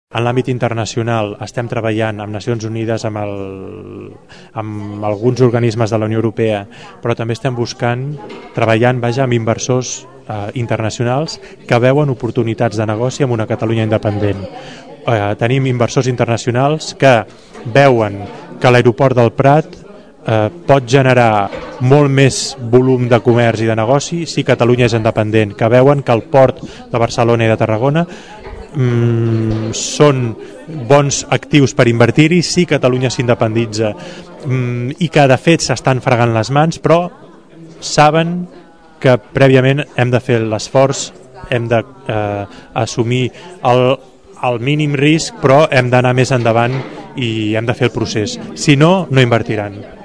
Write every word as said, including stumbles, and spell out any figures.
En l'àmbit internacional estem treballant amb Nacions Unides, amb, el, amb alguns organismes de la Unió Europea, però també estem buscant, treballant vaja, amb inversors eh, internacionals que veuen oportunitats de negoci amb una Catalunya independent. Eh, tenim inversors internacionals que veuen que l'aeroport del Prat eh, pot generar molt més volum de comerç i de negoci si Catalunya és independent, que veuen que el port de Barcelona i de Tarragona Mm, són bons actius per invertir-hi si Catalunya s'independitza, mm, i que de fet s'estan fregant les mans, però saben que prèviament hem de fer l'esforç, hem d'assumir eh, el, el mínim risc, però hem d'anar més endavant i hem de fer el procés, si no, no invertiran.